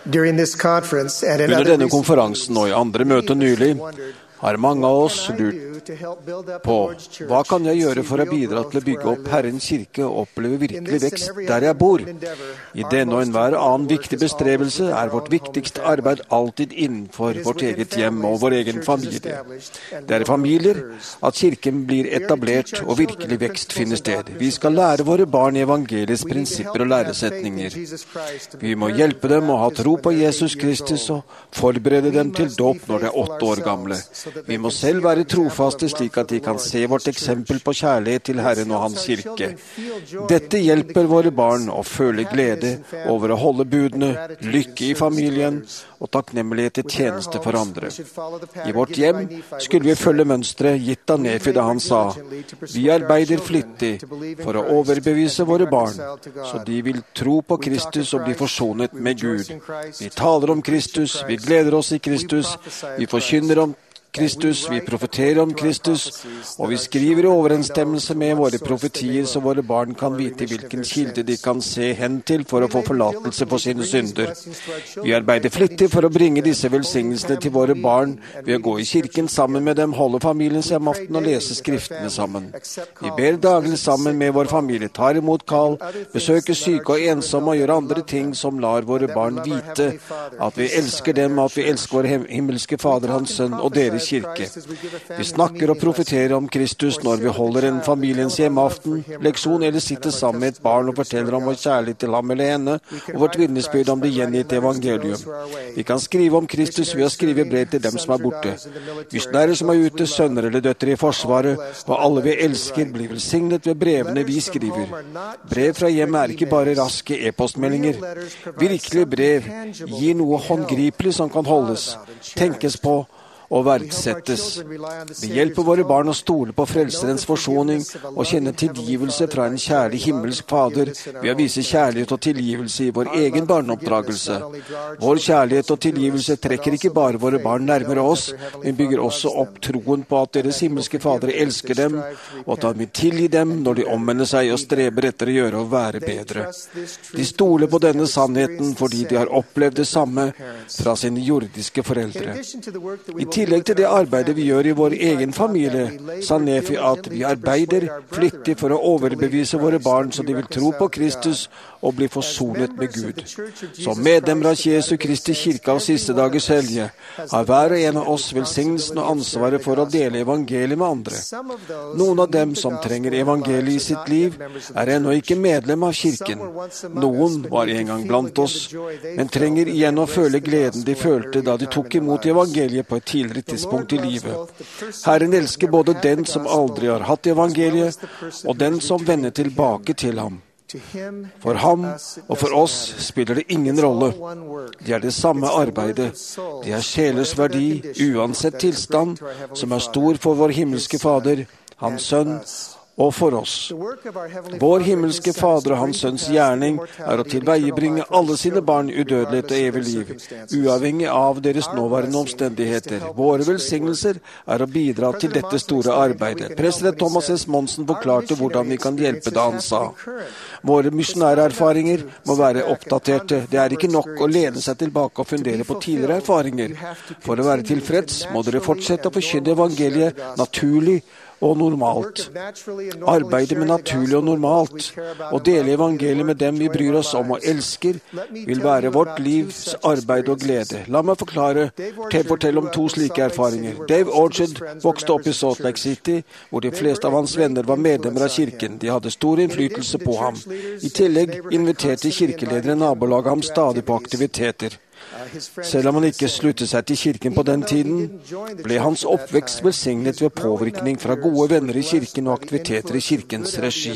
During this conference and in Under other denne recent konferansen og i andre møter nylig har mange av oss lurt på hva kan jeg gjøre for å bidra til å bygge opp Herrens kirke og oppleve virkelig vekst der jeg bor. I denne og enhver annen viktig bestrebelse er vårt viktigste arbeid alltid innenfor vårt eget hjem og vår egen familie. Det er i familier at kirken blir etablert og virkelig vekst finner sted. Vi skal lære våre barn evangeliets prinsipper og læresetninger. Vi må hjelpe dem å ha tro på Jesus Kristus og forberede dem til dåp når de er 8 år gamle. Vi må selv være trofaste slik at de kan se vårt eksempel på kjærlighet til Herren og Hans kirke. Dette hjelper våre barn å føle glede over å holde budene, lykke i familien og takknemlighet til tjeneste for andre. I vårt hjem skulle vi følge mønstret gitt av Nefi da han sa: vi arbeider flittig for å overbevise våre barn, så de vil tro på Kristus og bli forsonet med Gud. Vi taler om Kristus, vi gleder oss i Kristus, vi forkynner om Kristus, vi profeterer om Kristus, og vi skriver i overensstemmelse med våre profetier, så våre barn kan vite hvilken kilde de kan se hen til for å få forlatelse for sine synder. Vi arbeider flittig for å bringe disse velsignelsene til våre barn ved å gå i kirken sammen med dem, holde familiens hjemaften og lese skriftene sammen. Vi ber daglig sammen med vår familie, tar imot kall, besøker syke og ensomme og gjør andre ting som lar våre barn vite at vi elsker dem, at vi elsker vår himmelske Fader, Hans Sønn og deres kirke. Vi snakker og profeterer om Kristus når vi holder en familiens hjemmeaften, leksjon eller sitter sammen med et barn og forteller om vår kjærlighet til ham eller henne, og vårt vitnesbyrd om det gjengitte evangelium. Vi kan skrive om Kristus ved å skrive brev til dem som er borte. Misjonærer som er ute, sønner eller døtre i forsvaret, og alle vi elsker blir velsignet ved brevene vi skriver. Brev fra hjem er ikke bare raske e-postmeldinger. Virkelig brev gir noe håndgripelig som kan holdes, tenkes på og verdsettes. Vi hjelper våre barn å stole på Frelserens forsoning og kjenne tilgivelse fra en kjærlig himmelsk Fader ved å vise kjærlighet og tilgivelse i vår egen barneoppdragelse. Vår kjærlighet og tilgivelse trekker ikke bare våre barn nærmere oss, men bygger også opp troen på at deres himmelske Fader elsker dem, og at han vil tilgi dem når de omvender seg og streber etter å gjøre og være bedre. De stoler på denne sannheten fordi de har opplevd det samme fra sine jordiske foreldre. I tillegg til det arbeidet vi gjør i vår egen familie, sa Nefi at vi arbeider flittig for å overbevise våre barn så de vil tro på Kristus og bli forsonet med Gud. Som medlemmer av Jesu Kristi kirke av siste dagers helge, har hver og en av oss velsignelsen og ansvaret for å dele evangeliet med andre. Noen av dem som trenger evangeliet i sitt liv, er ennå ikke medlem av kirken. Noen var en gang blant oss, men trenger igjen å føle gleden de følte da de tok imot evangeliet på et tidligere tidspunkt i livet. Herren elsker både den som aldri har hatt evangeliet, og den som vender tilbake til ham. For ham og for oss spiller det ingen rolle. Det er det samme arbeidet. Det er sjelers verdi, uansett tilstand, som er stor for vår himmelske Fader, Hans Sønn, og for oss. Vår himmelske Fader og Hans Sønns gjerning er å tilveiebringe alle sine barn udødelighet og evig liv, uavhengig av deres nåværende omstendigheter. Våre velsignelser er å bidra til dette store arbeidet. President Thomas S. Monson forklarte hvordan vi kan hjelpe da han sa: våre misjonære erfaringer må være oppdaterte. Det er ikke nok å lene seg tilbake og fundere på tidligere erfaringer. For å være tilfreds må dere fortsette å forkynne evangeliet naturlig og normalt. Arbeidet med naturlig og normalt, og dele evangeliet med dem vi bryr oss om og elsker, vil være vårt livs arbeid og glede. La meg fortelle om 2 slike erfaringer. Dave Orchard vokste opp i Salt Lake City, hvor de fleste av hans venner var medlemmer av kirken. De hadde stor innflytelse på ham. I tillegg inviterte kirkeledere nabolaget ham stadig på aktiviteter. Selv om han ikke sluttet seg til kirken på den tiden, ble hans oppvekst velsignet ved påvirkning fra gode venner i kirken og aktiviteter i kirkens regi.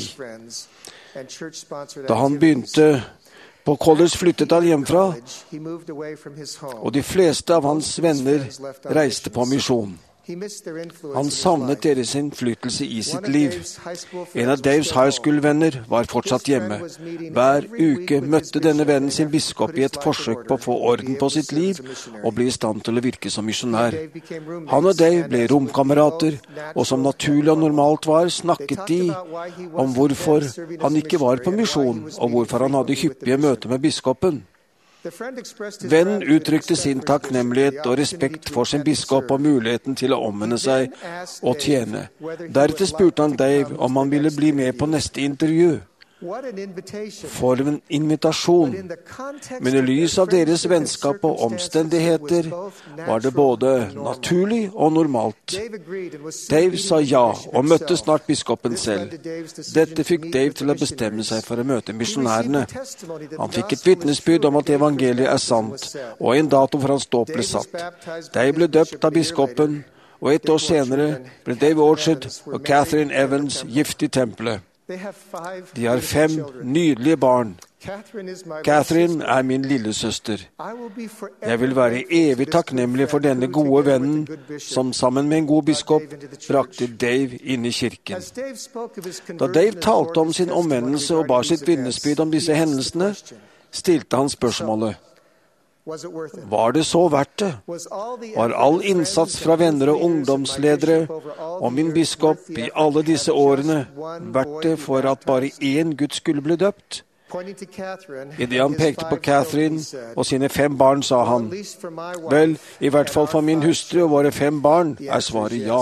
Da han begynte på college, flyttet han hjemmefra, og de fleste av hans venner reiste på misjon. Han savnet deres innflytelse i sitt liv. En av Daves high school-venner var fortsatt hjemme. Hver uke møtte denne vennen sin biskop i et forsøk på å få orden på sitt liv og bli i stand til å virke som misjonær. Han og Dave ble romkamerater, og som naturlig og normalt var, snakket de om hvorfor han ikke var på misjon, og hvorfor han hadde hyppige møter med biskopen. Vennen uttrykte sin takknemlighet og respekt for sin biskop og muligheten til å omvende seg og tjene. Deretter spurte han Dave om han ville bli med på neste intervju. For en invitasjon. Men i lys av deres vennskap og omstendigheter var det både naturlig og normalt. Dave sa ja og møtte snart biskopen selv. Dette fikk Dave til å bestemme seg for å møte misjonærene. Han fikk et vitnesbyrd om at evangeliet er sant, og en dato for hans dåp ble satt. Dave ble døpt av biskopen, og 1 år senere ble Dave Orchard og Catherine Evans gift i tempelet. De har 5 nydelige barn. Catherine er min lillesøster. Jeg vil være evig takknemlig for denne gode vennen som sammen med en god biskop brakte Dave inn i kirken. Da Dave talte om sin omvendelse og bar sitt vitnesbyrd om disse hendelsene, stilte han spørsmålet: var det så verdt det? Var all innsats fra venner og ungdomsledere og min biskop i alle disse årene verdt det for at bare én Gud skulle bli døpt? I det han pekte på Catherine og sine 5 barn, sa han: vel, i hvert fall for min hustru og våre 5 barn er svaret ja.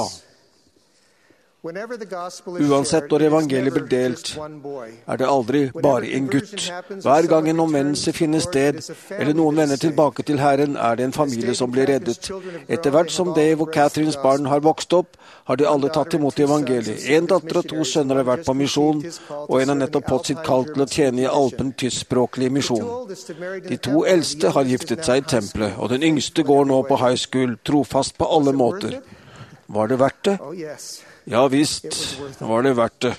Uansett når evangeliet blir delt, er det aldri bare en gutt. Hver gang en omvendelse finner sted, eller noen vender tilbake til Herren, er det en familie som blir reddet. Etter hvert som Dave og Catherines barn har vokst opp, har de alle tatt imot evangeliet. En datter og 2 sønner har vært på misjon, og en har nettopp fått sitt kall til å tjene i Alpen tyskspråklig misjon. De 2 eldste har giftet seg i tempelet, og den yngste går nå på high school, trofast på alle måter. Var det verdt det? Ja visst var det verdt det.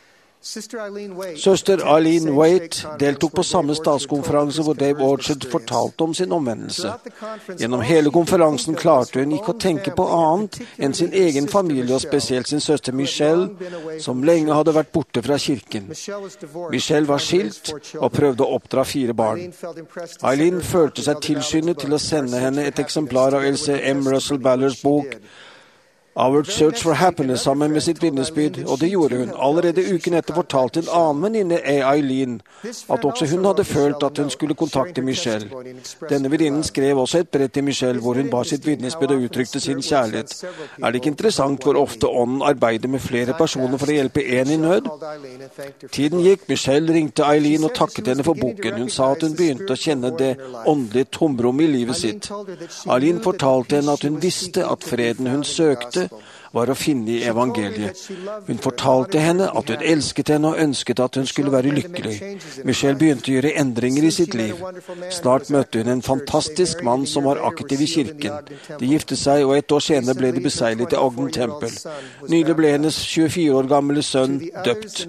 Søster Eileen Waite deltok på samme statskonferanse hvor Dave Orchard fortalte om sin omvendelse. Gjennom hele konferansen klarte hun ikke å tenke på annet enn sin egen familie, og spesielt sin søster Michelle, som lenge hadde vært borte fra kirken. Michelle var skilt og prøvde å oppdra 4 barn. Eileen følte seg tilskyndet til å sende henne et eksemplar av Else M. Russell Ballards bok Our Search for Happiness sammen med sitt vitnesbyrd, og det gjorde hun. Allerede uken etter fortalte en annen venninne, Eileen, at også hun hadde følt at hun skulle kontakte Michelle. Denne venninnen skrev også et brev til Michelle hvor hun bar sitt vitnesbyrd og uttrykte sin kjærlighet. Er det ikke interessant hvor ofte ånden arbeider med flere personer for å hjelpe en i nød? Tiden gikk, Michelle ringte Eileen og takket henne for boken. Hun sa at hun begynte å kjenne det åndelige tomrom i livet sitt. Eileen fortalte henne at hun visste at freden hun søkte var å finne i evangeliet. Hun fortalte henne at hun elsket henne og ønsket at hun skulle være lykkelig. Michelle begynte å gjøre endringer i sitt liv. Snart møtte hun en fantastisk mann som var aktiv i kirken. De giftet seg, og 1 år senere ble de beseglet i Ogden Temple. Nylig ble hennes 24 år gamle sønn døpt.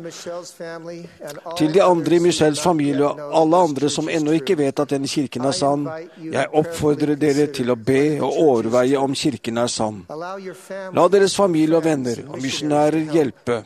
Til de andre i Michelles familie og alle andre som ennå ikke vet at denne kirken er sann, jeg oppfordrer dere til å be og overveie om kirken er sann. La deres familie og venner og misjonærer hjelpe.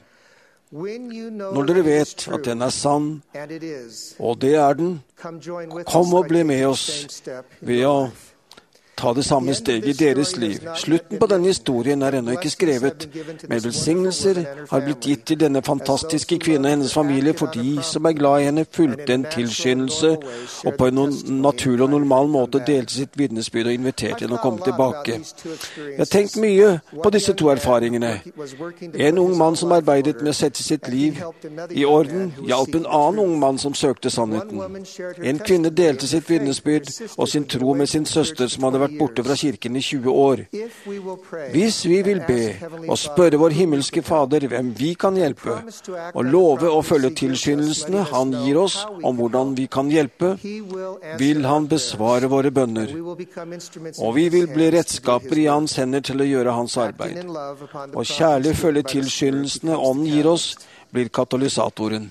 Når dere vet at den er sann, og det er den, kom og bli med oss ved å ta det samme steget i deres liv. Slutten på denne historien er ennå ikke skrevet, men velsignelser har blitt gitt til denne fantastiske kvinnen og hennes familie fordi som er glad i henne fulgte en tilskyndelse og på en naturlig og normal måte delte sitt vitnesbyrd og inviterte henne å komme tilbake. Jeg har tenkt mye på disse 2 erfaringene. En ung mann som arbeidet med å sette sitt liv i orden, hjalp en annen ung mann som søkte sannheten. En kvinne delte sitt vitnesbyrd og sin tro med sin søster som hadde vært borte fra kirken i 20 år. Hvis vi vil be og spørre vår himmelske Fader hvem vi kan hjelpe, og love å følge tilskyndelsene han gir oss om hvordan vi kan hjelpe, vil han besvare våre bønner. Og vi vil bli redskaper i hans hender til å gjøre hans arbeid. Og kjærlig følge tilskyndelsene ånden gir oss, blir katalysatoren.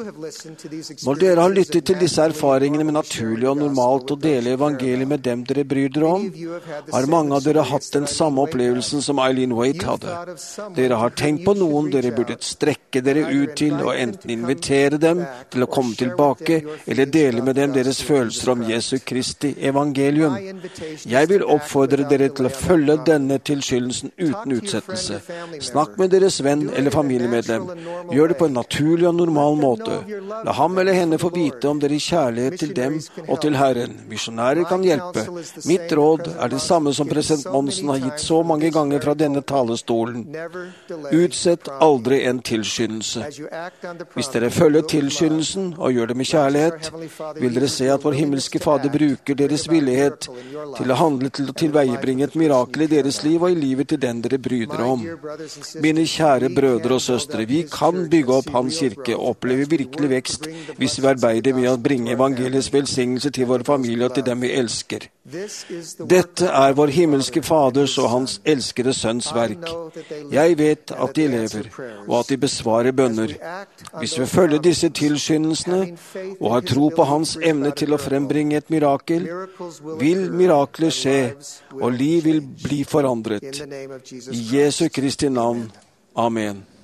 Når dere har lyttet til disse erfaringene med naturlig og normalt å dele evangeliet med dem dere bryr dere om, har mange av dere hatt den samme opplevelsen som Eileen Waite hadde. Dere har tenkt på noen dere burde strekke dere ut til og enten invitere dem til å komme tilbake eller dele med dem deres følelser om Jesu Kristi evangelium. Jeg vil oppfordre dere til å følge denne tilskyndelsen uten utsettelse. Snakk med deres venn eller familiemedlem. Gjør det på en naturlig og normal måte. La ham eller henne få vite om deres kjærlighet til dem og til Herren. Misjonærer kan hjelpe. Mitt råd er det samme som president Monsen har gitt så mange ganger fra denne talerstolen. Utsett aldri en tilskyndelse. Hvis dere følger tilskyndelsen og gjør det med kjærlighet, vil dere se at vår himmelske Fader bruker deres villighet til å handle til å tilveiebringe et mirakel i deres liv og i livet til den dere bryder om. Mine kjære brødre og søstre, vi kan bygge opp Hans kirke og oppleve virkelig vekst hvis vi arbeider med å bringe evangeliets velsignelse til vår familie og til dem vi elsker. Dette er vår himmelske Faders og Hans elskede Sønns verk. Jeg vet at de lever, og at de besvarer bønner. Hvis vi følger disse tilskyndelsene og har tro på Hans evne til å frembringe et mirakel, vil mirakler skje, og liv vil bli forandret. I Jesu Kristi navn. Amen.